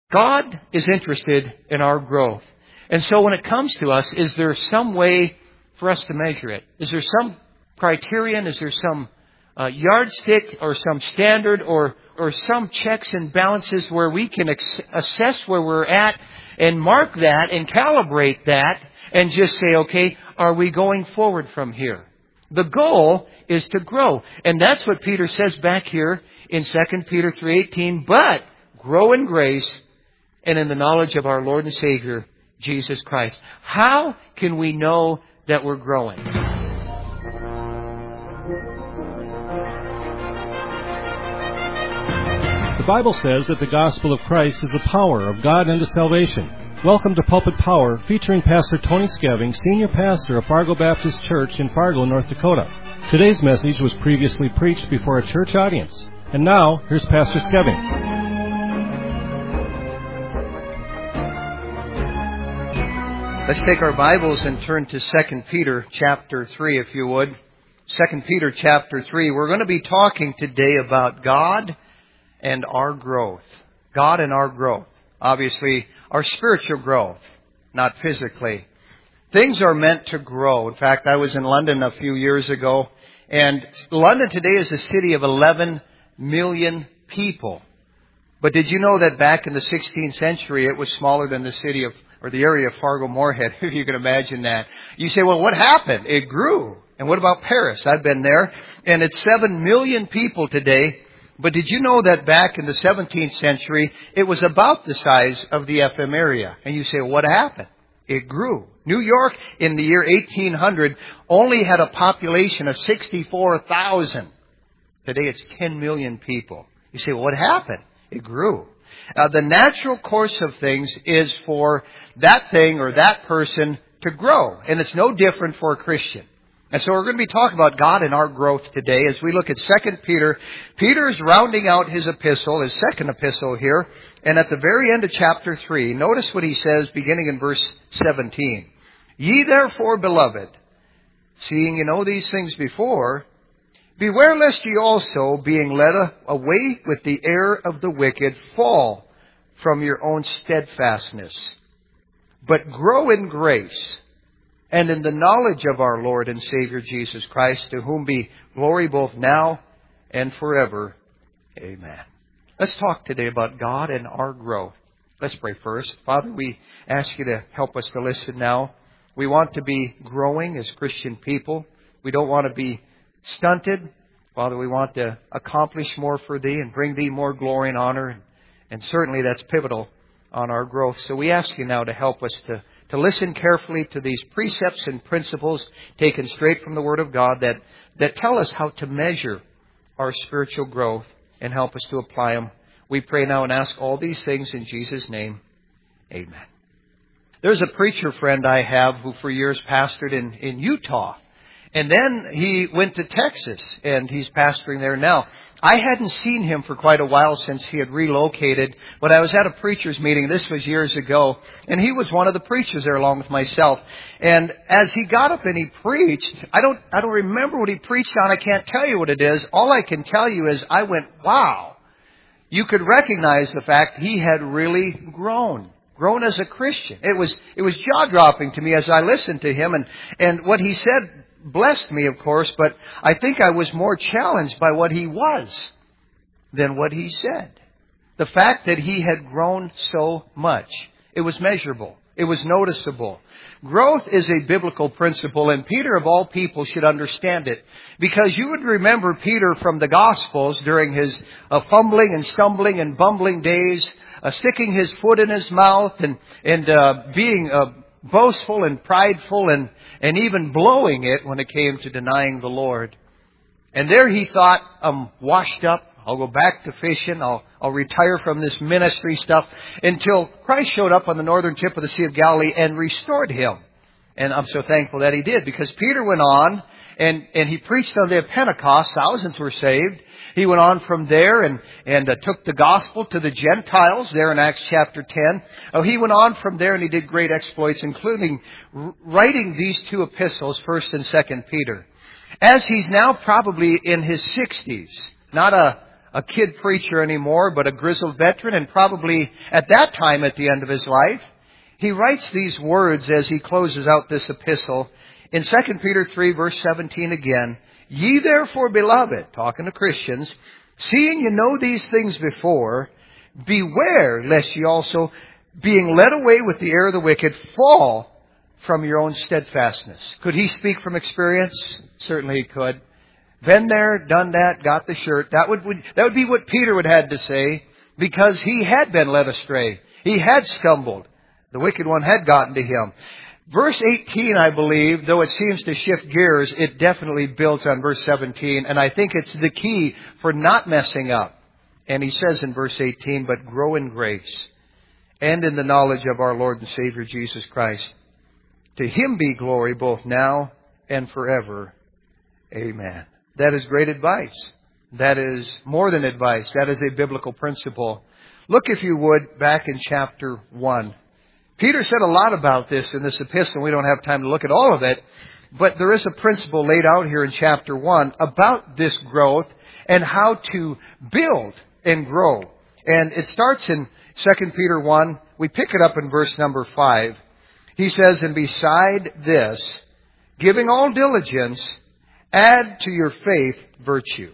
God is interested in our growth. And so when it comes to us, is there some way for us to measure it? Is there some criterion? Is there some yardstick or some standard or some checks and balances where we can assess where we're at and mark that and calibrate that and just say, okay, are we going forward from here? The goal is to grow. And that's what Peter says back here in 2 Peter 3:18. But grow in grace and in the knowledge of our Lord and Savior, Jesus Christ. How can we know that we're growing? The Bible says that the gospel of Christ is the power of God unto salvation. Welcome to Pulpit Power, featuring Pastor Tony Skeving, Senior Pastor of Fargo Baptist Church in Fargo, North Dakota. Today's message was previously preached before a church audience. And now, here's Pastor Skeving. Let's take our Bibles and turn to 2 Peter chapter 3, if you would. 2 Peter chapter 3. We're going to be talking today about God and our growth. God and our growth. Obviously, our spiritual growth, not physically. Things are meant to grow. In fact, I was in London a few years ago, and London today is a city of 11 million people. But did you know that back in the 16th century, it was smaller than the city of, or the area of Fargo-Moorhead, if you can imagine that. You say, well, what happened? It grew. And what about Paris? I've been there, and it's 7 million people today. But did you know that back in the 17th century, it was about the size of the FM area? And you say, well, what happened? It grew. New York in the year 1800 only had a population of 64,000. Today it's 10 million people. You say, well, what happened? It grew. The natural course of things is for that thing or that person to grow. And it's no different for a Christian. And so we're going to be talking about God and our growth today as we look at 2 Peter. Peter is rounding out his epistle, his second epistle here. And at the very end of chapter 3, notice what he says beginning in verse 17. Ye therefore, beloved, seeing you know these things before, beware lest ye also, being led away with the error of the wicked, fall from your own steadfastness. But grow in grace and in the knowledge of our Lord and Savior Jesus Christ, to whom be glory both now and forever. Amen. Let's talk today about God and our growth. Let's pray first. Father, we ask you to help us to listen now. We want to be growing as Christian people. We don't want to be stunted. Father, we want to accomplish more for Thee and bring Thee more glory and honor. And certainly that's pivotal on our growth. So we ask you now to help us to listen carefully to these precepts and principles taken straight from the Word of God that tell us how to measure our spiritual growth and help us to apply them. We pray now and ask all these things in Jesus' name. Amen. There's a preacher friend I have who for years pastored in Utah. And then he went to Texas, and he's pastoring there now. I hadn't seen him for quite a while since he had relocated, but I was at a preacher's meeting. This was years ago, and he was one of the preachers there along with myself. And as he got up and he preached, I don't remember what he preached on. I can't tell you what it is. All I can tell you is I went, wow. You could recognize the fact he had really grown as a Christian. It was jaw-dropping to me as I listened to him, and what he said blessed me, of course, but I think I was more challenged by what he was than what he said. The fact that he had grown so much. It was measurable. It was noticeable. Growth is a biblical principle, and Peter, of all people, should understand it. Because you would remember Peter from the Gospels during his fumbling and stumbling and bumbling days, sticking his foot in his mouth and being boastful and prideful and even blowing it when it came to denying the Lord. And there he thought, I'm washed up. I'll go back to fishing. I'll retire from this ministry stuff until Christ showed up on the northern tip of the Sea of Galilee and restored him. And I'm so thankful that he did, because Peter went on and he preached on the day of Pentecost. Thousands were saved. He went on from there and took the gospel to the Gentiles there in Acts chapter 10. He went on from there and he did great exploits, including writing these two epistles, 1st and 2nd Peter. As he's now probably in his 60s, not a a kid preacher anymore, but a grizzled veteran, and probably at that time at the end of his life. He writes these words as he closes out this epistle in 2 Peter 3, verse 17 again. Ye therefore, beloved, talking to Christians, seeing you know these things before, beware lest ye also, being led away with the error of the wicked, fall from your own steadfastness. Could he speak from experience? Certainly he could. Been there, done that, got the shirt. That would be what Peter would have had to say, because he had been led astray. He had stumbled. The wicked one had gotten to him. Verse 18, I believe, though it seems to shift gears, it definitely builds on verse 17, and I think it's the key for not messing up. And he says in verse 18, but grow in grace and in the knowledge of our Lord and Savior Jesus Christ. To Him be glory both now and forever. Amen. That is great advice. That is more than advice. That is a biblical principle. Look, if you would, back in chapter 1. Peter said a lot about this in this epistle. We don't have time to look at all of it. But there is a principle laid out here in chapter 1 about this growth and how to build and grow. And it starts in 2 Peter 1. We pick it up in verse number 5. He says, and beside this, giving all diligence, add to your faith virtue,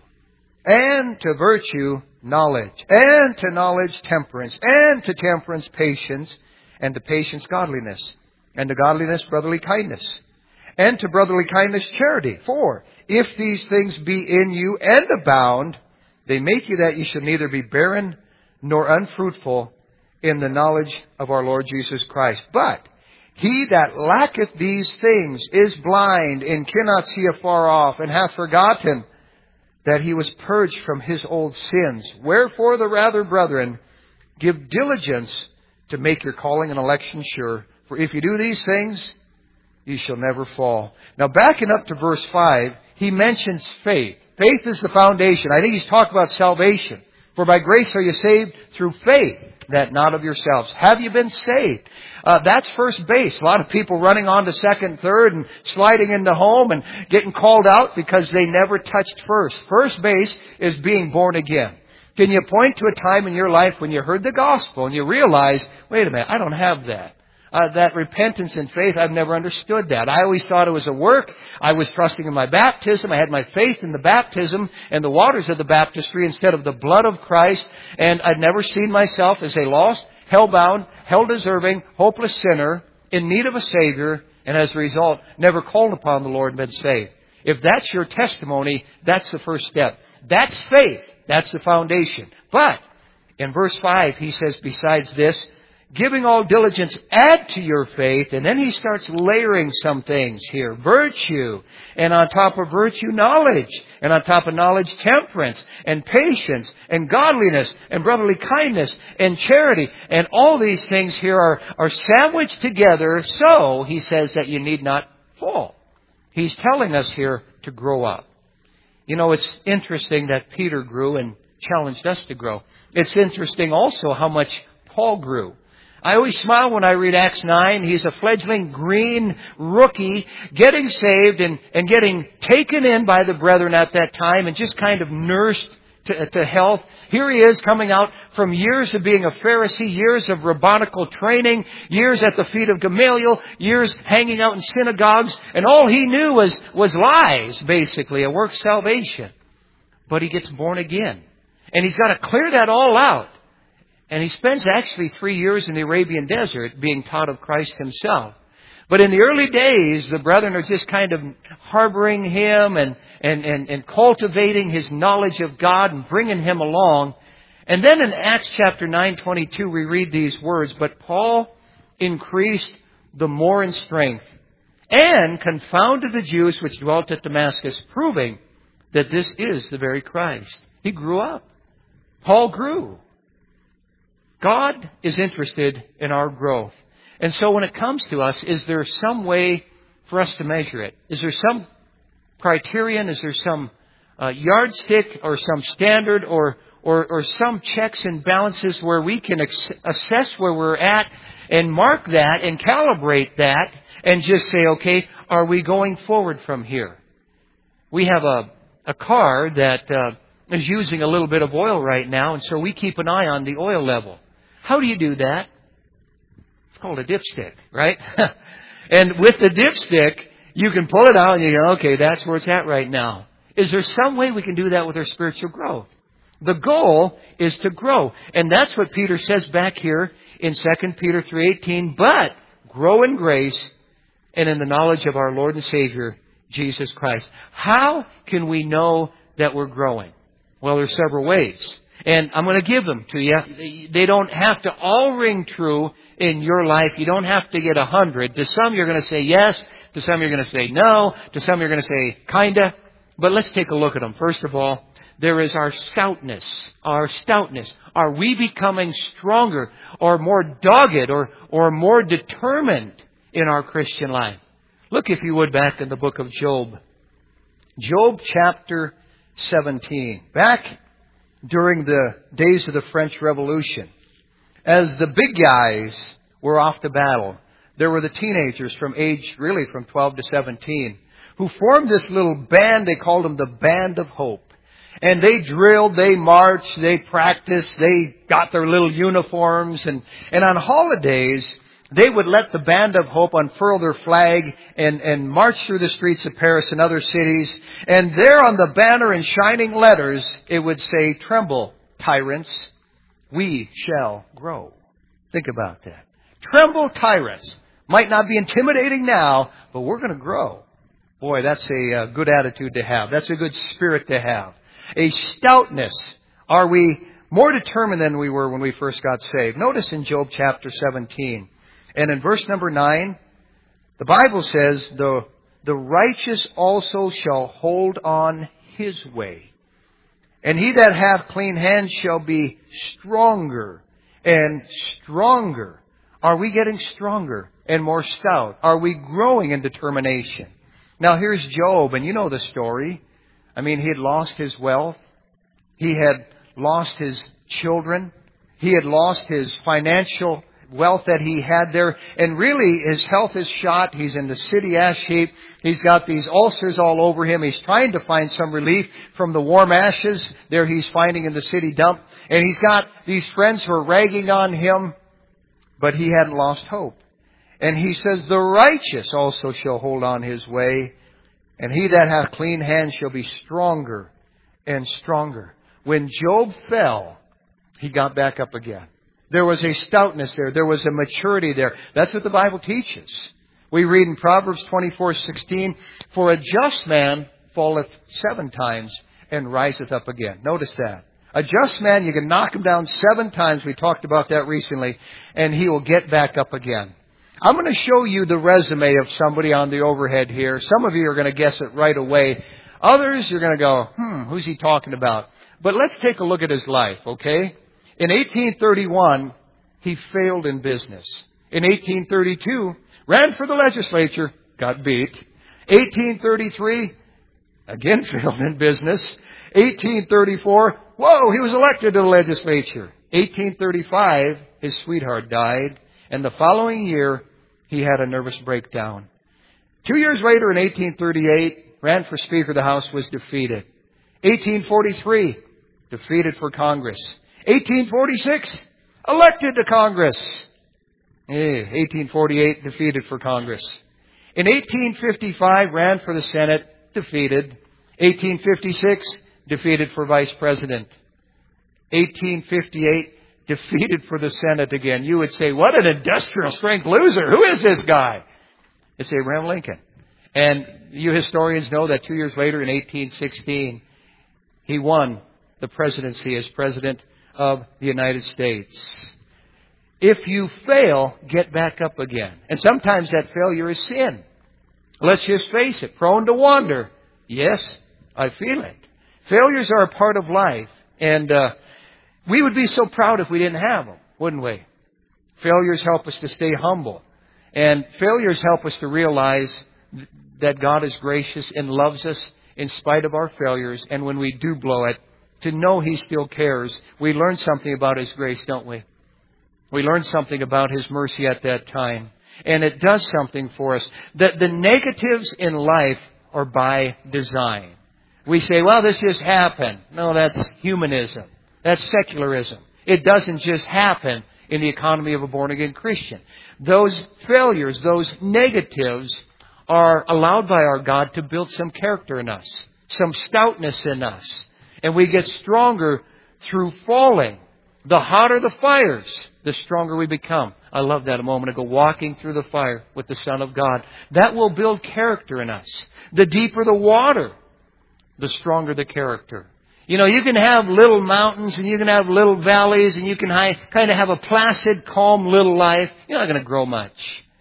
and to virtue knowledge, and to knowledge temperance, and to temperance patience, and to patience godliness, and to godliness brotherly kindness, and to brotherly kindness charity. For if these things be in you and abound, they make you that you shall neither be barren nor unfruitful in the knowledge of our Lord Jesus Christ. But he that lacketh these things is blind and cannot see afar off, and hath forgotten that he was purged from his old sins. Wherefore the rather, brethren, give diligence to make your calling and election sure. For if you do these things, you shall never fall. Now backing up to verse 5, he mentions faith. Faith is the foundation. I think he's talking about salvation. For by grace are you saved through faith, that not of yourselves. Have you been saved? That's first base. A lot of people running on to second, third, and sliding into home and getting called out because they never touched first. First base is being born again. Can you point to a time in your life when you heard the gospel and you realized, wait a minute, I don't have that. That repentance and faith, I've never understood that. I always thought it was a work. I was trusting in my baptism. I had my faith in the baptism and the waters of the baptistry instead of the blood of Christ. And I'd never seen myself as a lost, hell-bound, hell-deserving, hopeless sinner in need of a Savior. And as a result, never called upon the Lord and been saved. If that's your testimony, that's the first step. That's faith. That's the foundation. But in verse 5, he says, besides this, giving all diligence, add to your faith. And then he starts layering some things here. Virtue. And on top of virtue, knowledge. And on top of knowledge, temperance. And patience. And godliness. And brotherly kindness. And charity. And all these things here are sandwiched together. So, he says that you need not fall. He's telling us here to grow up. You know, it's interesting that Peter grew and challenged us to grow. It's interesting also how much Paul grew. I always smile when I read Acts 9. He's a fledgling green rookie getting saved and getting taken in by the brethren at that time and just kind of nursed to health. Here he is coming out from years of being a Pharisee, years of rabbinical training, years at the feet of Gamaliel, years hanging out in synagogues, and all he knew was lies, basically, a work salvation. But he gets born again. And he's got to clear that all out. And he spends actually 3 years in the Arabian desert being taught of Christ himself. But in the early days, the brethren are just kind of harboring him and cultivating his knowledge of God and bringing him along. And then in Acts chapter 9:22, we read these words, but Paul increased the more in strength and confounded the Jews which dwelt at Damascus, proving that this is the very Christ. He grew up. Paul grew. God is interested in our growth. And so when it comes to us, is there some way for us to measure it? Is there some criterion? Is there some yardstick or some standard or some checks and balances where we can assess where we're at and mark that and calibrate that and just say, okay, are we going forward from here? We have a car that is using a little bit of oil right now, and so we keep an eye on the oil level. How do you do that? It's called a dipstick, right? And with the dipstick, you can pull it out and you go, okay, that's where it's at right now. Is there some way we can do that with our spiritual growth? The goal is to grow. And that's what Peter says back here in 2 Peter 3:18. But grow in grace and in the knowledge of our Lord and Savior, Jesus Christ. How can we know that we're growing? Well, there's several ways. And I'm going to give them to you. They don't have to all ring true in your life. You don't have to get 100. To some you're going to say yes. To some you're going to say no. To some you're going to say kinda. But let's take a look at them. First of all, there is our stoutness. Our stoutness. Are we becoming stronger or more dogged or more determined in our Christian life? Look, if you would, back in the book of Job. Job chapter 17. Back during the days of the French Revolution, as the big guys were off to battle, there were the teenagers from 12 to 17, who formed this little band. They called them the Band of Hope. And they drilled, they marched, they practiced, they got their little uniforms. And on holidays, they would let the Band of Hope unfurl their flag and march through the streets of Paris and other cities. And there on the banner in shining letters, it would say, "Tremble, tyrants, we shall grow." Think about that. Tremble, tyrants. Might not be intimidating now, but we're going to grow. Boy, that's a good attitude to have. That's a good spirit to have. A stoutness. Are we more determined than we were when we first got saved? Notice in Job chapter 17. And in verse number 9, the Bible says, the righteous also shall hold on his way. And he that hath clean hands shall be stronger and stronger. Are we getting stronger and more stout? Are we growing in determination? Now here's Job, and you know the story. I mean, he had lost his wealth. He had lost his children. He had lost his financial wealth that he had there. And really, his health is shot. He's in the city ash heap. He's got these ulcers all over him. He's trying to find some relief from the warm ashes there he's finding in the city dump. And he's got these friends who are ragging on him, but he hadn't lost hope. And he says, the righteous also shall hold on his way, and he that hath clean hands shall be stronger and stronger. When Job fell, he got back up again. There was a stoutness there. There was a maturity there. That's what the Bible teaches. We read in Proverbs 24:16, "For a just man falleth 7 times and riseth up again." Notice that. A just man, you can knock him down 7 times. We talked about that recently. And he will get back up again. I'm going to show you the resume of somebody on the overhead here. Some of you are going to guess it right away. Others, you're going to go, who's he talking about? But let's take a look at his life, okay? In 1831, he failed in business. In 1832, ran for the legislature, got beat. 1833, again failed in business. 1834, he was elected to the legislature. 1835, his sweetheart died. And the following year, he had a nervous breakdown. 2 years later, in 1838, ran for Speaker of the House, was defeated. 1843, defeated for Congress. 1846, elected to Congress. 1848, defeated for Congress. In 1855, ran for the Senate, defeated. 1856, defeated for Vice President. 1858, defeated for the Senate again. You would say, what an industrial strength loser. Who is this guy? It's Abraham Lincoln. And you historians know that 2 years later, in 1816, he won the presidency as President of the United States. If you fail, get back up again. And sometimes that failure is sin. Let's just face it. Prone to wander. Yes, I feel it. Failures are a part of life. And we would be so proud if we didn't have them, wouldn't we? Failures help us to stay humble. And failures help us to realize that God is gracious and loves us in spite of our failures. And when we do blow it, to know He still cares. We learn something about His grace, don't we? We learn something about His mercy at that time. And it does something for us. That the negatives in life are by design. We say, well, this just happened. No, that's humanism. That's secularism. It doesn't just happen in the economy of a born-again Christian. Those failures, those negatives are allowed by our God to build some character in us, some stoutness in us. And we get stronger through falling. The hotter the fires, the stronger we become. I love that a moment ago, walking through the fire with the Son of God. That will build character in us. The deeper the water, the stronger the character. You know, you can have little mountains and you can have little valleys and you can kind of have a placid, calm little life. You're not going to grow much.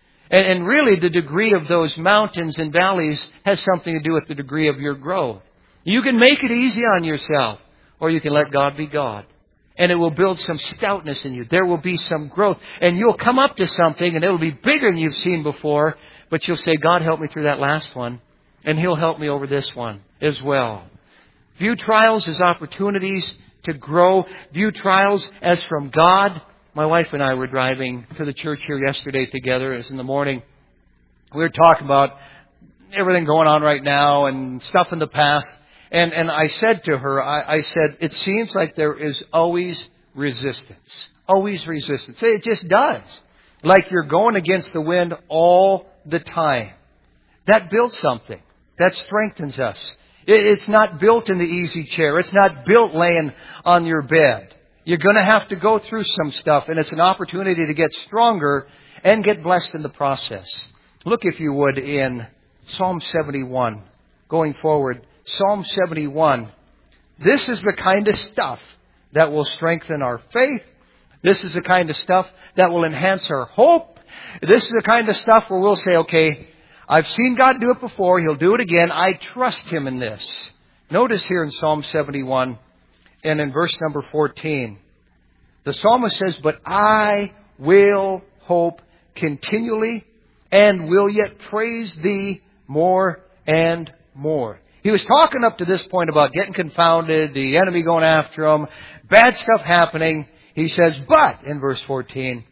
And really the degree of those mountains and valleys has something to do with the degree of your growth. You can make it easy on yourself or you can let God be God. And it will build some stoutness in you. There will be some growth. And you'll come up to something and it will be bigger than you've seen before. But you'll say, God, help me through that last one. And He'll help me over this one as well. View trials as opportunities to grow. View trials as from God. My wife and I were driving to the church here yesterday together. It was in the morning. We were talking about everything going on right now and stuff in the past. And I said to her, I said, it seems like there is always resistance. Always resistance. It just does. Like you're going against the wind all the time. That builds something. That strengthens us. It's not built in the easy chair. It's not built laying on your bed. You're going to have to go through some stuff, and it's an opportunity to get stronger and get blessed in the process. Look, if you would, in Psalm 71. Going forward, Psalm 71. This is the kind of stuff that will strengthen our faith. This is the kind of stuff that will enhance our hope. This is the kind of stuff where we'll say, okay, I've seen God do it before. He'll do it again. I trust Him in this. Notice here in Psalm 71 and in verse number 14, the psalmist says, but I will hope continually and will yet praise Thee more and more. He was talking up to this point about getting confounded, the enemy going after him, bad stuff happening. He says, but in verse 14,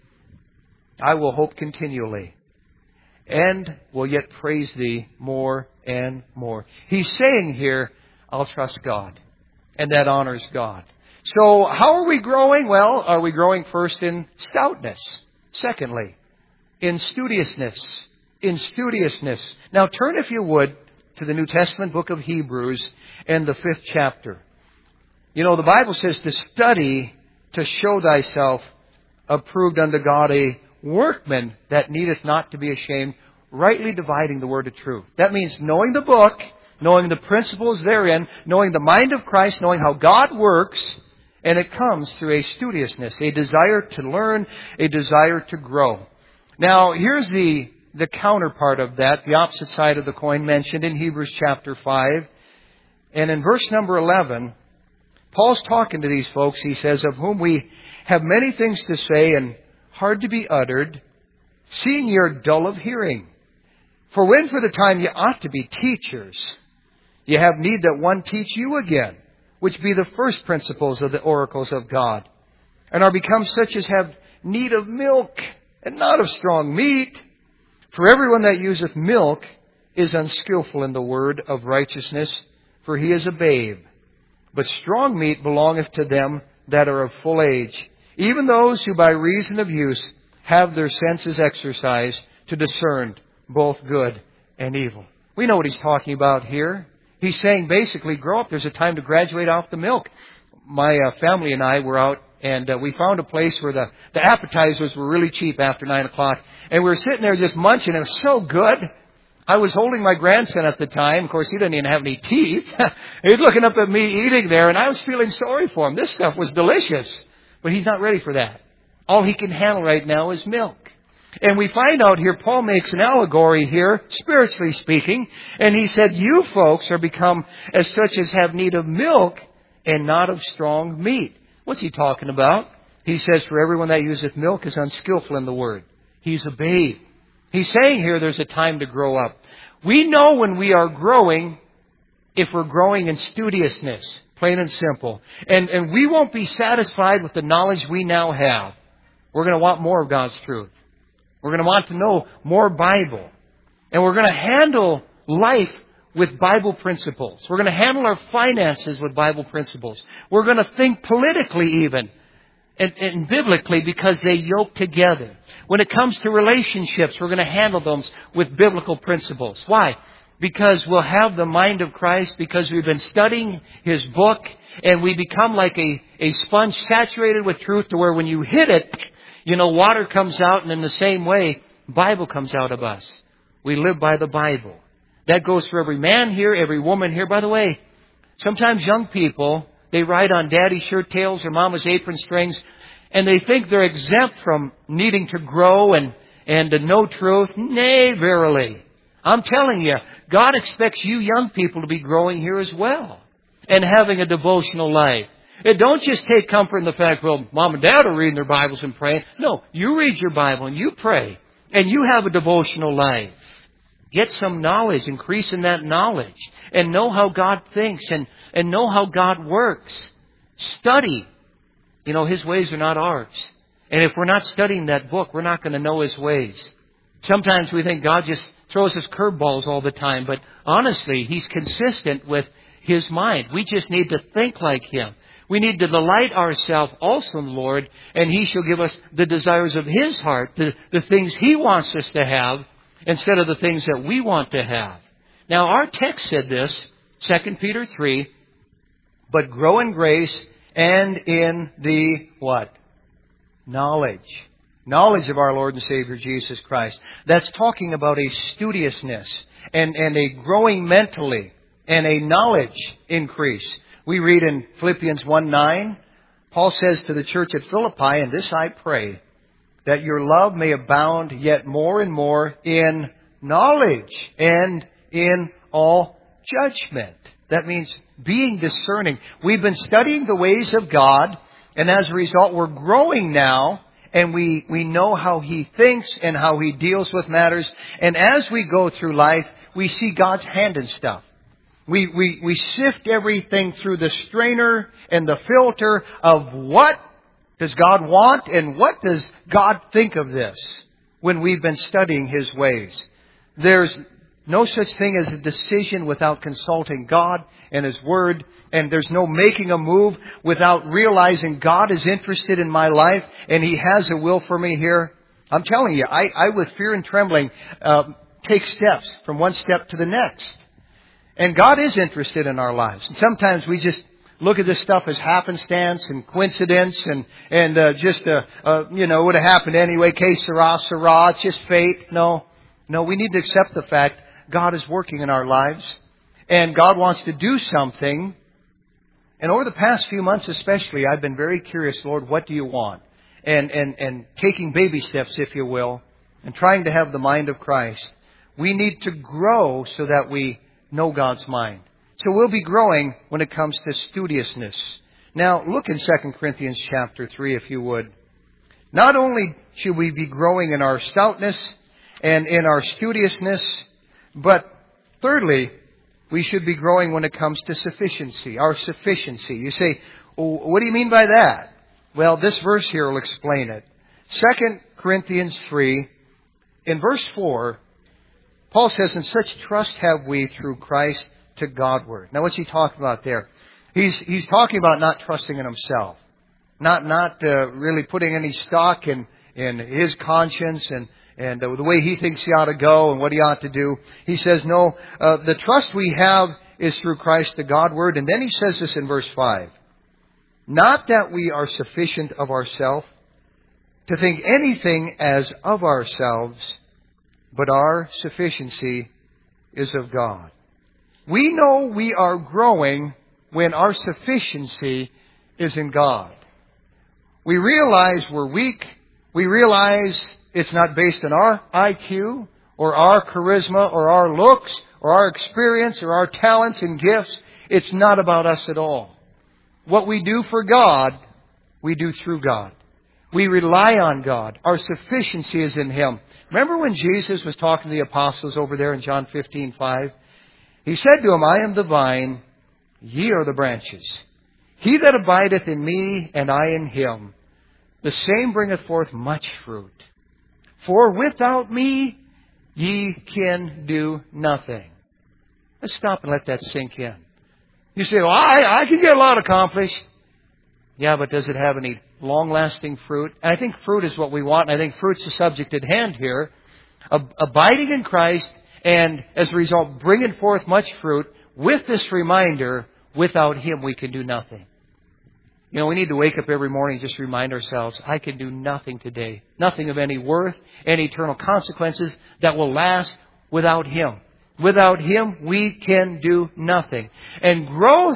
I will hope continually and will yet praise Thee more and more. He's saying here, I'll trust God. And that honors God. So how are we growing? Well, are we growing first in stoutness? Secondly, in studiousness. In studiousness. Now turn, if you would, to the New Testament book of Hebrews and the 5th chapter. You know, the Bible says to study to show thyself approved unto God, a workman that needeth not to be ashamed, rightly dividing the word of truth. That means knowing the book, knowing the principles therein, knowing the mind of Christ, knowing how God works, and it comes through a studiousness, a desire to learn, a desire to grow. Now, here's the counterpart of that, the opposite side of the coin mentioned in Hebrews chapter 5. And in verse number 11, Paul's talking to these folks. He says, of whom we have many things to say and hard to be uttered, seeing ye are dull of hearing. For when for the time ye ought to be teachers, ye have need that one teach you again, which be the first principles of the oracles of God, and are become such as have need of milk, and not of strong meat. For everyone that useth milk is unskillful in the word of righteousness, for he is a babe. But strong meat belongeth to them that are of full age, even those who by reason of use have their senses exercised to discern both good and evil. We know what he's talking about here. He's saying basically, grow up. There's a time to graduate off the milk. My family and I were out, and we found a place where the appetizers were really cheap after 9 o'clock. And we were sitting there just munching. It was so good. I was holding my grandson at the time. Of course, he didn't even have any teeth. He was looking up at me eating there, and I was feeling sorry for him. This stuff was delicious. But he's not ready for that. All he can handle right now is milk. And we find out here, Paul makes an allegory here, spiritually speaking. And he said, you folks are become as such as have need of milk and not of strong meat. What's he talking about? He says, for everyone that useth milk is unskillful in the word. He's a babe. He's saying here there's a time to grow up. We know when we are growing, if we're growing in studiousness, plain and simple. And we won't be satisfied with the knowledge we now have. We're going to want more of God's truth. We're going to want to know more Bible. And we're going to handle life with Bible principles. We're going to handle our finances with Bible principles. We're going to think politically even and biblically because they yoke together. When it comes to relationships, we're going to handle them with biblical principles. Why? Because we'll have the mind of Christ, because we've been studying His book, and we become like a sponge saturated with truth to where when you hit it, water comes out, and in the same way, Bible comes out of us. We live by the Bible. That goes for every man here, every woman here. By the way, sometimes young people, they ride on daddy's shirt tails or mama's apron strings, and they think they're exempt from needing to grow and to know truth. Nay, verily. I'm telling you, God expects you young people to be growing here as well and having a devotional life. It don't just take comfort in the fact, well, mom and dad are reading their Bibles and praying. No, you read your Bible and you pray and you have a devotional life. Get some knowledge, increase in that knowledge, and know how God thinks and know how God works. Study. His ways are not ours. And if we're not studying that book, we're not going to know His ways. Sometimes we think God just throws us curveballs all the time, but honestly, He's consistent with His mind. We just need to think like Him. We need to delight ourselves also in the Lord, and He shall give us the desires of His heart, the things He wants us to have, instead of the things that we want to have. Now, our text said this, 2 Peter 3, but grow in grace and in the what? Knowledge. Knowledge of our Lord and Savior Jesus Christ. That's talking about a studiousness and a growing mentally and a knowledge increase. We read in Philippians 1:9, Paul says to the church at Philippi, and this I pray, that your love may abound yet more and more in knowledge and in all judgment. That means being discerning. We've been studying the ways of God, and as a result, we're growing now, and we know how He thinks and how He deals with matters. And as we go through life, we see God's hand in stuff. We sift everything through the strainer and the filter of what does God want and what does God think of this when we've been studying His ways. There's no such thing as a decision without consulting God and His Word. And there's no making a move without realizing God is interested in my life and He has a will for me here. I'm telling you, I with fear and trembling, take steps from one step to the next. And God is interested in our lives. And sometimes we just look at this stuff as happenstance and coincidence and just, would have happened anyway. Que sera, sera. It's just fate. No, we need to accept the fact God is working in our lives. And God wants to do something. And over the past few months especially, I've been very curious, Lord, what do you want? And taking baby steps, if you will, and trying to have the mind of Christ. We need to grow so that we know God's mind. So we'll be growing when it comes to studiousness. Now, look in 2 Corinthians chapter 3, if you would. Not only should we be growing in our stoutness and in our studiousness, but thirdly, we should be growing when it comes to sufficiency, our sufficiency. You say, what do you mean by that? Well, this verse here will explain it. 2 Corinthians 3, in verse 4, Paul says, "In such trust have we through Christ to Godward." Now, what's he talking about there? He's talking about not trusting in himself, not really putting any stock in his conscience and the way he thinks he ought to go and what he ought to do. He says, no, the trust we have is through Christ to Godward. And then he says this in verse 5. Not that we are sufficient of ourselves to think anything as of ourselves, but our sufficiency is of God. We know we are growing when our sufficiency is in God. We realize we're weak. We realize it's not based on our IQ or our charisma or our looks or our experience or our talents and gifts. It's not about us at all. What we do for God, we do through God. We rely on God. Our sufficiency is in Him. Remember when Jesus was talking to the apostles over there in John 15:5? He said to them, "I am the vine, ye are the branches. He that abideth in me, and I in him, the same bringeth forth much fruit. For without me ye can do nothing." Let's stop and let that sink in. You say, well, I can get a lot accomplished. Yeah, but does it have any long-lasting fruit? And I think fruit is what we want, and I think fruit's the subject at hand here. Abiding in Christ, and as a result, bringing forth much fruit with this reminder, without Him we can do nothing. You know, we need to wake up every morning and just remind ourselves, I can do nothing today. Nothing of any worth, any eternal consequences that will last without Him. Without Him, we can do nothing. And growth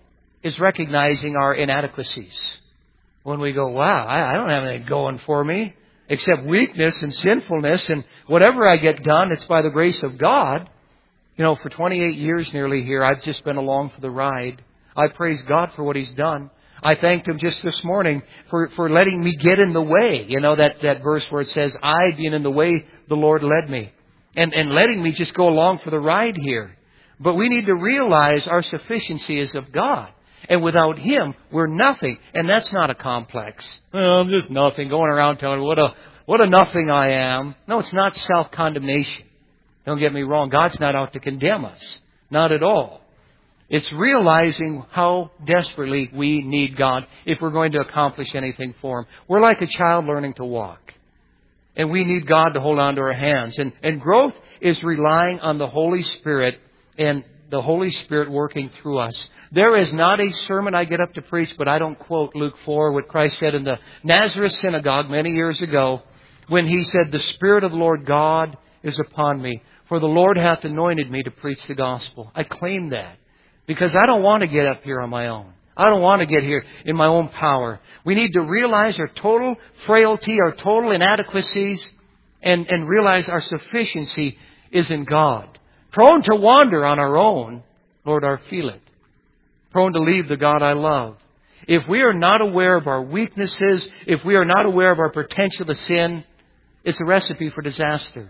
is recognizing our inadequacies. When we go, wow, I don't have anything going for me except weakness and sinfulness, and whatever I get done, it's by the grace of God. You know, for 28 years nearly here, I've just been along for the ride. I praise God for what He's done. I thanked Him just this morning for letting me get in the way. You know, that verse where it says, I being in the way, the Lord led me. And letting me just go along for the ride here. But we need to realize our sufficiency is of God. And without Him, we're nothing. And that's not a complex. Oh, I'm just nothing, going around telling what a nothing I am. No, it's not self-condemnation. Don't get me wrong. God's not out to condemn us. Not at all. It's realizing how desperately we need God if we're going to accomplish anything for Him. We're like a child learning to walk. And we need God to hold on to our hands. And growth is relying on the Holy Spirit and the Holy Spirit working through us. There is not a sermon I get up to preach, but I don't quote Luke 4, what Christ said in the Nazareth synagogue many years ago, when He said, the Spirit of the Lord God is upon me, for the Lord hath anointed me to preach the gospel. I claim that because I don't want to get up here on my own. I don't want to get here in my own power. We need to realize our total frailty, our total inadequacies, and realize our sufficiency is in God. Prone to wander on our own, Lord, I feel it. Prone to leave the God I love. If we are not aware of our weaknesses, if we are not aware of our potential to sin, it's a recipe for disaster.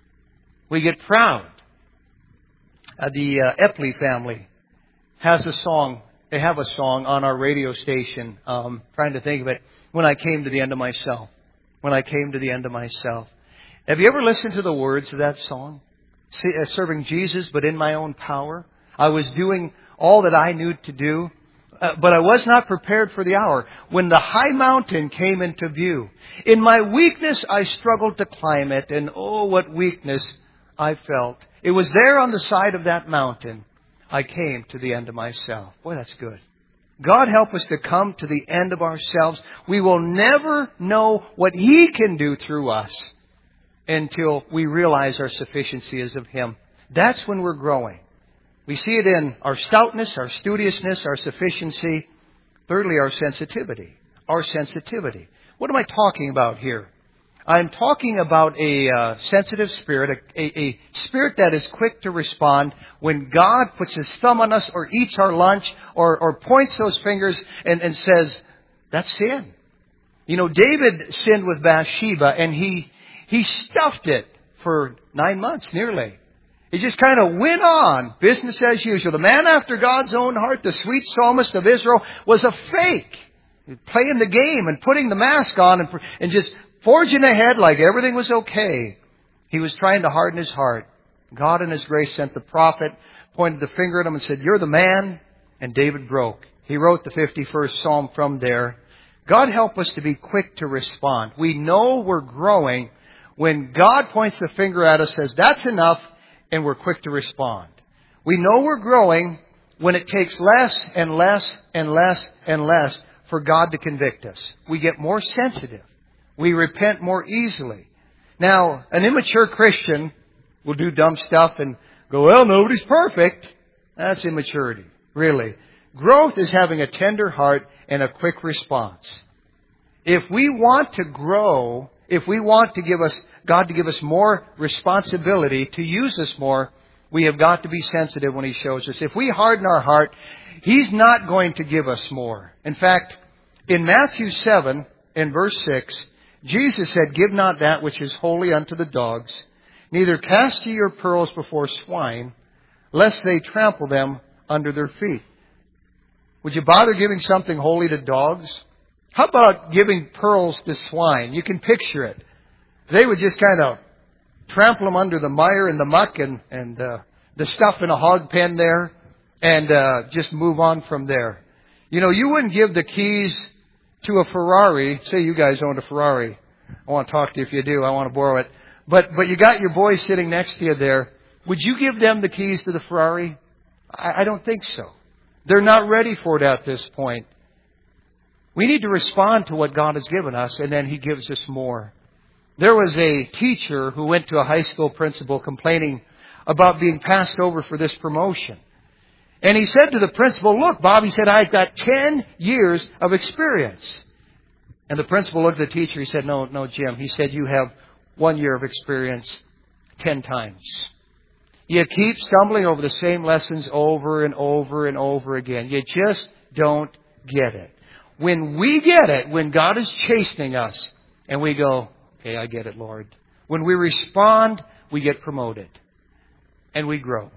We get proud. The Epley family has a song. They have a song on our radio station. Trying to think of it. When I came to the end of myself. When I came to the end of myself. Have you ever listened to the words of that song? Serving Jesus, but in my own power. I was doing all that I knew to do, but I was not prepared for the hour when the high mountain came into view. In my weakness, I struggled to climb it, and oh, what weakness I felt. It was there on the side of that mountain I came to the end of myself. Boy, that's good. God help us to come to the end of ourselves. We will never know what He can do through us until we realize our sufficiency is of Him. That's when we're growing. We see it in our stoutness, our studiousness, our sufficiency. Thirdly, our sensitivity. Our sensitivity. What am I talking about here? I'm talking about a sensitive spirit, a spirit that is quick to respond when God puts His thumb on us or eats our lunch or points those fingers and says, that's sin. You know, David sinned with Bathsheba and he stuffed it for 9 months nearly. He just kind of went on, business as usual. The man after God's own heart, the sweet psalmist of Israel, was a fake. Playing the game and putting the mask on and just forging ahead like everything was okay. He was trying to harden his heart. God in His grace sent the prophet, pointed the finger at him and said, you're the man. And David broke. He wrote the 51st Psalm from there. God help us to be quick to respond. We know we're growing when God points the finger at us, says, that's enough, and we're quick to respond. We know we're growing when it takes less and less and less and less for God to convict us. We get more sensitive. We repent more easily. Now, an immature Christian will do dumb stuff and go, well, nobody's perfect. That's immaturity, really. Growth is having a tender heart and a quick response. If we want to grow, if we want to God to give us more responsibility, to use us more, we have got to be sensitive when He shows us. If we harden our heart, He's not going to give us more. In fact, in Matthew 7, in verse 6, Jesus said, give not that which is holy unto the dogs, neither cast ye your pearls before swine, lest they trample them under their feet. Would you bother giving something holy to dogs? How about giving pearls to swine? You can picture it. They would just kind of trample them under the mire and the muck and the stuff in a hog pen there and just move on from there. You know, you wouldn't give the keys to a Ferrari. Say you guys owned a Ferrari. I want to talk to you if you do. I want to borrow it. But you got your boys sitting next to you there. Would you give them the keys to the Ferrari? I don't think so. They're not ready for it at this point. We need to respond to what God has given us, and then He gives us more. There was a teacher who went to a high school principal complaining about being passed over for this promotion. And he said to the principal, look, Bob, he said, I've got 10 years of experience. And the principal looked at the teacher. He said, no, Jim. He said, you have 1 year of experience 10 times. You keep stumbling over the same lessons over and over and over again. You just don't get it. When we get it, when God is chastening us, and we go, okay, I get it, Lord. When we respond, we get promoted. And we grow.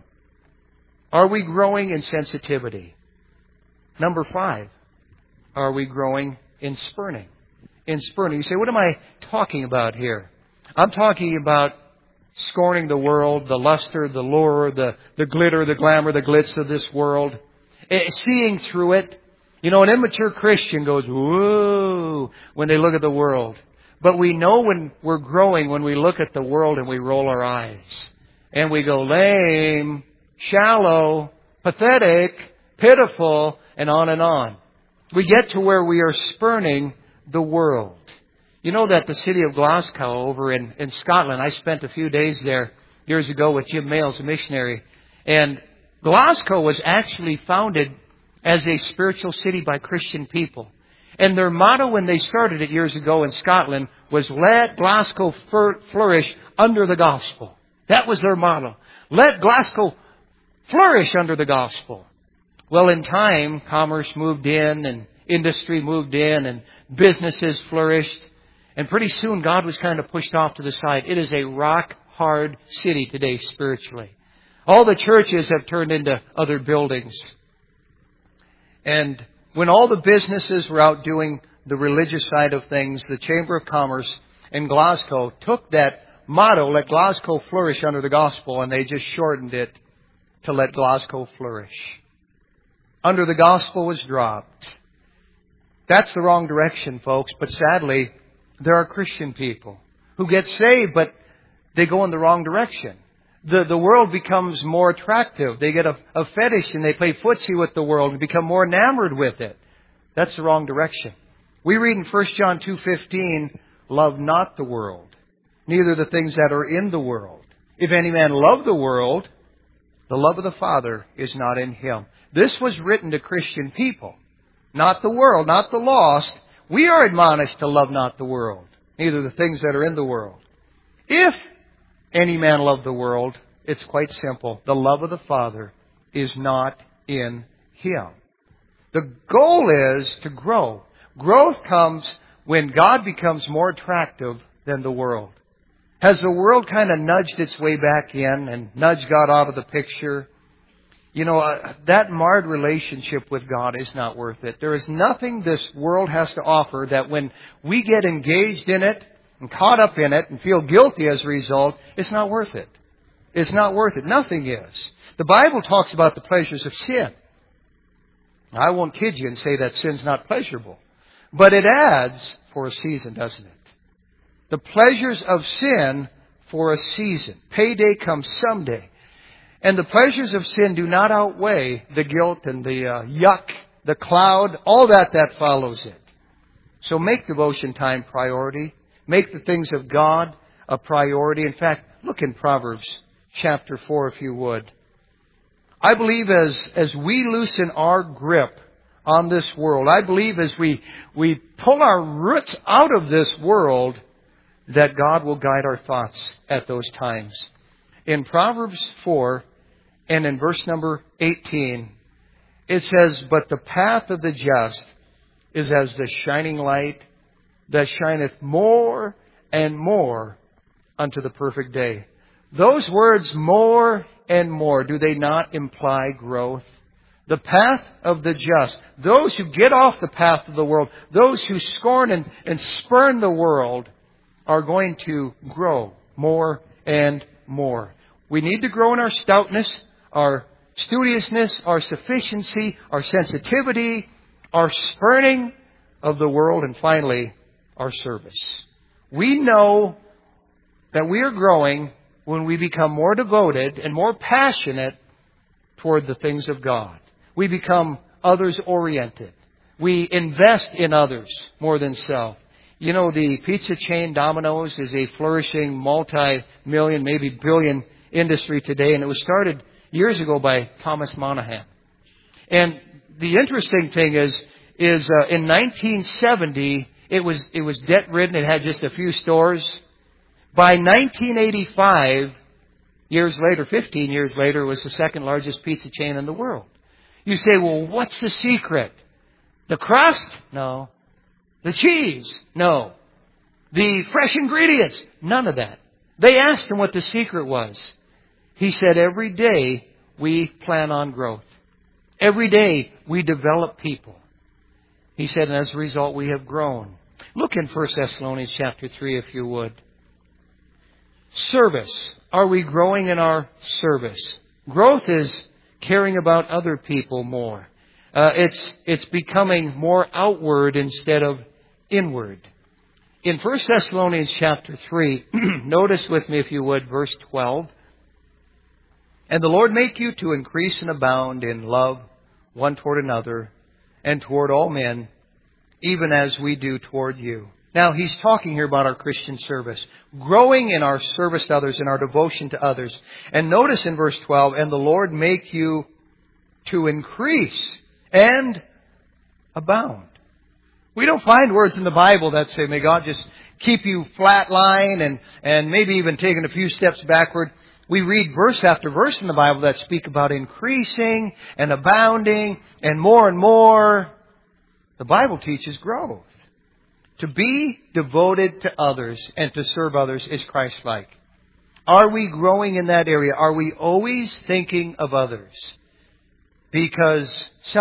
Are we growing in sensitivity? Number 5, are we growing in spurning? In spurning. You say, what am I talking about here? I'm talking about scorning the world, the luster, the lure, the glitter, the glamour, the glitz of this world. Seeing through it. You know, an immature Christian goes, whoa, when they look at the world. But we know when we're growing, when we look at the world and we roll our eyes. And we go lame, shallow, pathetic, pitiful, and on and on. We get to where we are spurning the world. You know that the city of Glasgow over in Scotland, I spent a few days there years ago with Jim Males, a missionary. And Glasgow was actually founded as a spiritual city by Christian people. And their motto when they started it years ago in Scotland was, let Glasgow flourish under the gospel. That was their motto. Let Glasgow flourish under the gospel. Well, in time, commerce moved in and industry moved in and businesses flourished. And pretty soon God was kind of pushed off to the side. It is a rock-hard city today spiritually. All the churches have turned into other buildings. And when all the businesses were out doing the religious side of things, the Chamber of Commerce in Glasgow took that motto, let Glasgow flourish under the gospel, and they just shortened it to let Glasgow flourish. Under the gospel was dropped. That's the wrong direction, folks. But sadly, there are Christian people who get saved, but they go in the wrong direction. The world becomes more attractive. They get a fetish and they play footsie with the world and become more enamored with it. That's the wrong direction. We read in 1 John 2:15, love not the world, neither the things that are in the world. If any man love the world, the love of the Father is not in him. This was written to Christian people, not the world, not the lost. We are admonished to love not the world, neither the things that are in the world. If any man love the world, it's quite simple. The love of the Father is not in him. The goal is to grow. Growth comes when God becomes more attractive than the world. Has the world kind of nudged its way back in and nudged God out of the picture? You know, that marred relationship with God is not worth it. There is nothing this world has to offer that when we get engaged in it and caught up in it and feel guilty as a result, it's not worth it. It's not worth it. Nothing is. The Bible talks about the pleasures of sin. I won't kid you and say that sin's not pleasurable. But it adds for a season, doesn't it? The pleasures of sin for a season. Payday comes someday. And the pleasures of sin do not outweigh the guilt and the yuck, the cloud, all that follows it. So make devotion time priority. Make the things of God a priority. In fact, look in Proverbs chapter 4 if you would. I believe as we loosen our grip on this world, I believe as we pull our roots out of this world, that God will guide our thoughts at those times. In Proverbs 4 and in verse number 18, it says, but the path of the just is as the shining light that shineth more and more unto the perfect day. Those words, more and more, do they not imply growth? The path of the just, those who get off the path of the world, those who scorn and spurn the world, are going to grow more and more. We need to grow in our stoutness. our studiousness, our sufficiency, our sensitivity, our spurning of the world, and finally, our service. We know that we are growing when we become more devoted and more passionate toward the things of God. We become others-oriented. We invest in others more than self. You know, the pizza chain Domino's is a flourishing multi-million, maybe billion industry today, and it was started years ago by Thomas Monahan. And the interesting thing is in 1970, it was debt-ridden. It had just a few stores. By 1985, 15 years later, it was the second largest pizza chain in the world. You say, well, what's the secret? The crust? No. The cheese? No. The fresh ingredients? None of that. They asked him what the secret was. He said, every day we plan on growth. Every day we develop people. He said, and as a result we have grown. Look in 1 Thessalonians chapter 3, if you would. Service. Are we growing in our service? Growth is caring about other people more. It's becoming more outward instead of inward. In 1 Thessalonians chapter 3, notice with me if you would, verse 12. And the Lord make you to increase and abound in love one toward another and toward all men, even as we do toward you. Now, he's talking here about our Christian service. Growing in our service to others, in our devotion to others. And notice in verse 12, and the Lord make you to increase and abound. We don't find words in the Bible that say, may God just keep you flatline and maybe even taking a few steps backward. We read verse after verse in the Bible that speak about increasing and abounding and more. The Bible teaches growth. To be devoted to others and to serve others is Christ-like. Are we growing in that area? Are we always thinking of others? Because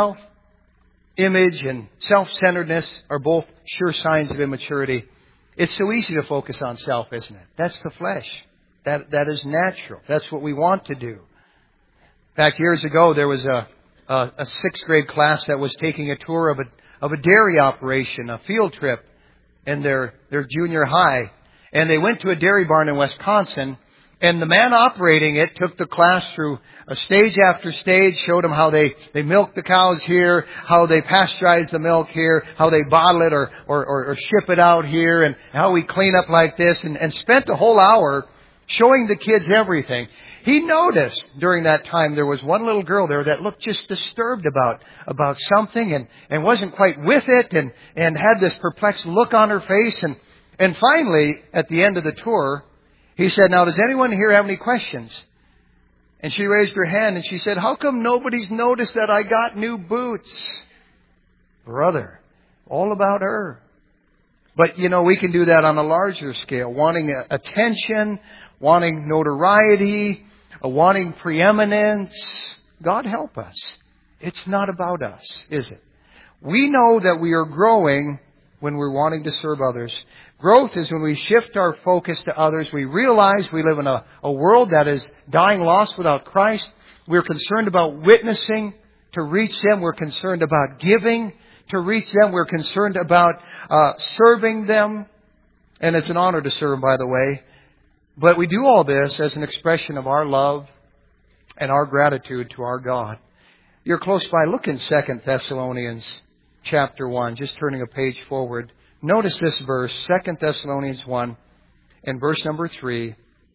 self-image and self-centeredness are both sure signs of immaturity. It's so easy to focus on self, isn't it? That's the flesh. That is natural. That's what we want to do. In fact, years ago, there was a sixth grade class that was taking a tour of a dairy operation, a field trip in their junior high. And they went to a dairy barn in Wisconsin. And the man operating it took the class through a stage after stage, showed them how they milk the cows here, how they pasteurize the milk here, how they bottle it or ship it out here, and how we clean up like this, and spent a whole hour showing the kids everything. He noticed during that time there was one little girl there that looked just disturbed about something and wasn't quite with it and had this perplexed look on her face. And finally, at the end of the tour, he said, now, does anyone here have any questions? And she raised her hand and she said, how come nobody's noticed that I got new boots? Brother, all about her. But, you know, we can do that on a larger scale, wanting attention, wanting notoriety, wanting preeminence. God help us. It's not about us, is it? We know that we are growing when we're wanting to serve others. Growth is when we shift our focus to others. We realize we live in a world that is dying lost without Christ. We're concerned about witnessing to reach them. We're concerned about giving to reach them. We're concerned about serving them. And it's an honor to serve them, by the way. But we do all this as an expression of our love and our gratitude to our God. You're close by. Look in 2 Thessalonians chapter 1, just turning a page forward. Notice this verse, 2 Thessalonians 1, and verse number 3.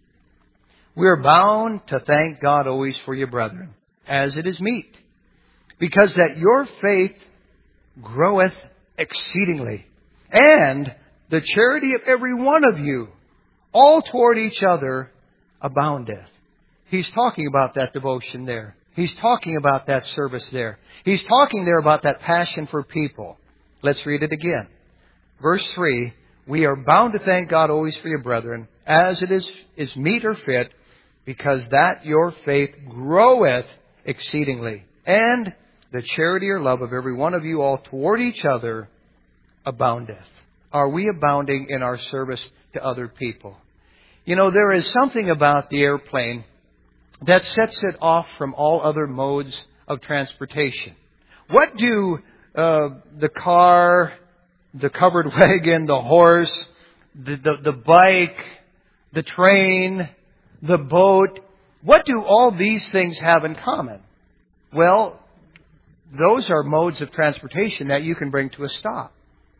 We are bound to thank God always for you, brethren, as it is meet, because that your faith groweth exceedingly, and the charity of every one of you, all toward each other, aboundeth. He's talking about that devotion there. He's talking about that service there. He's talking there about that passion for people. Let's read it again. Verse 3, we are bound to thank God always for you, brethren, as it is meet or fit, because that your faith groweth exceedingly, and the charity or love of every one of you all toward each other aboundeth. Are we abounding in our service to other people? You know, there is something about the airplane that sets it off from all other modes of transportation. What do the car, the covered wagon, the horse, the bike, the train, the boat, what do all these things have in common? Well, those are modes of transportation that you can bring to a stop.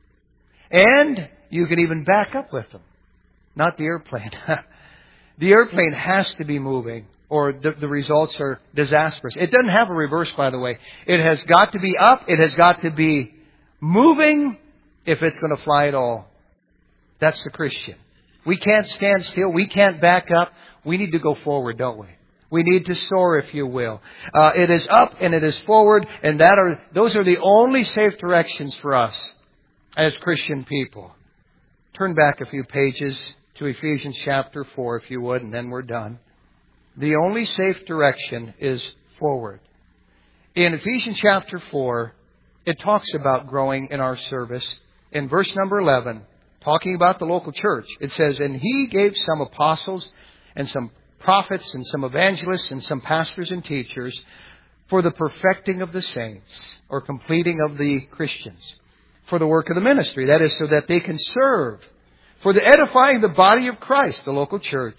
And you can even back up with them. Not the airplane. The airplane has to be moving, or the results are disastrous. It doesn't have a reverse, by the way. It has got to be up. It has got to be moving if it's going to fly at all. That's the Christian. We can't stand still. We can't back up. We need to go forward, don't we? We need to soar, if you will. It is up and it is forward, and those are the only safe directions for us as Christian people. Turn back a few pages to Ephesians chapter 4, if you would, and then we're done. The only safe direction is forward. In Ephesians chapter 4, it talks about growing in our service. In verse number 11, talking about the local church, it says, "And He gave some apostles and some prophets and some evangelists and some pastors and teachers for the perfecting of the saints," or completing of the Christians, "for the work of the ministry," that is, so that they can serve, "for the edifying the body of Christ," the local church,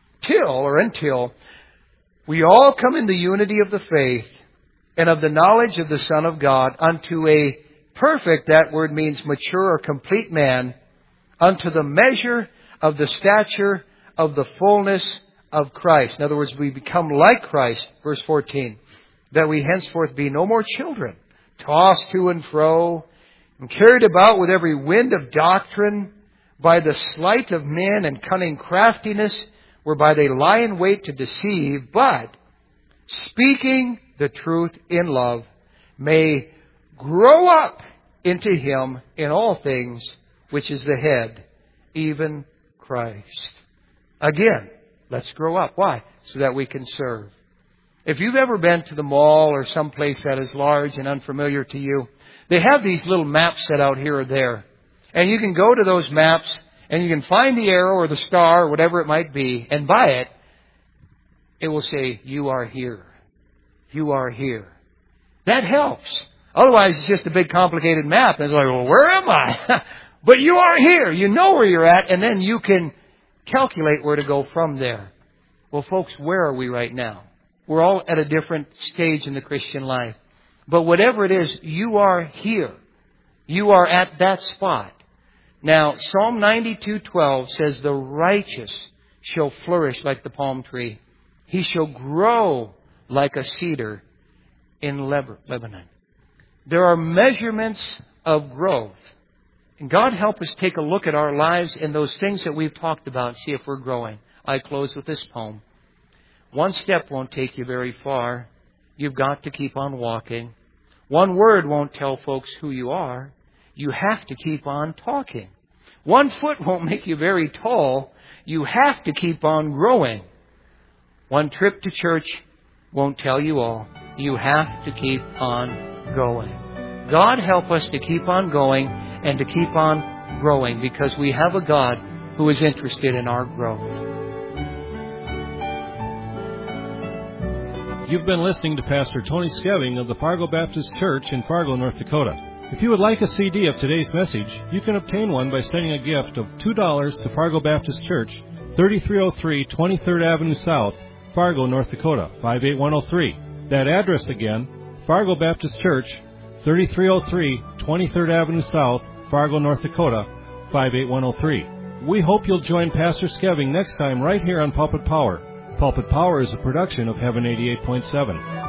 until we all come in the unity of the faith and of the knowledge of the Son of God, unto a perfect, that word means mature or complete man, unto the measure of the stature of the fullness of Christ. In other words, we become like Christ, verse 14, "that we henceforth be no more children, tossed to and fro, and carried about with every wind of doctrine, by the sleight of men and cunning craftiness, whereby they lie in wait to deceive, but speaking the truth in love, may grow up into Him in all things, which is the head, even Christ." Again, let's grow up. Why? So that we can serve. If you've ever been to the mall or someplace that is large and unfamiliar to you, they have these little maps set out here or there. And you can go to those maps and you can find the arrow or the star or whatever it might be, and by it, it will say, "You are here. You are here." That helps. Otherwise, it's just a big complicated map. And it's like, well, where am I? But you are here. You know where you're at, and then you can calculate where to go from there. Well, folks, where are we right now? We're all at a different stage in the Christian life. But whatever it is, you are here. You are at that spot. Now, Psalm 92:12 says, "The righteous shall flourish like the palm tree. He shall grow like a cedar in Lebanon." There are measurements of growth. And God help us take a look at our lives and those things that we've talked about and see if we're growing. I close with this poem. One step won't take you very far. You've got to keep on walking. One word won't tell folks who you are. You have to keep on talking. One foot won't make you very tall. You have to keep on growing. One trip to church won't tell you all. You have to keep on going. God help us to keep on going and to keep on growing, because we have a God who is interested in our growth. You've been listening to Pastor Tony Skeving of the Fargo Baptist Church in Fargo, North Dakota. If you would like a CD of today's message, you can obtain one by sending a gift of $2 to Fargo Baptist Church, 3303 23rd Avenue South, Fargo, North Dakota, 58103. That address again, Fargo Baptist Church, 3303 23rd Avenue South, Fargo, North Dakota, 58103. We hope you'll join Pastor Skeving next time right here on Pulpit Power. Pulpit Power is a production of Heaven 88.7.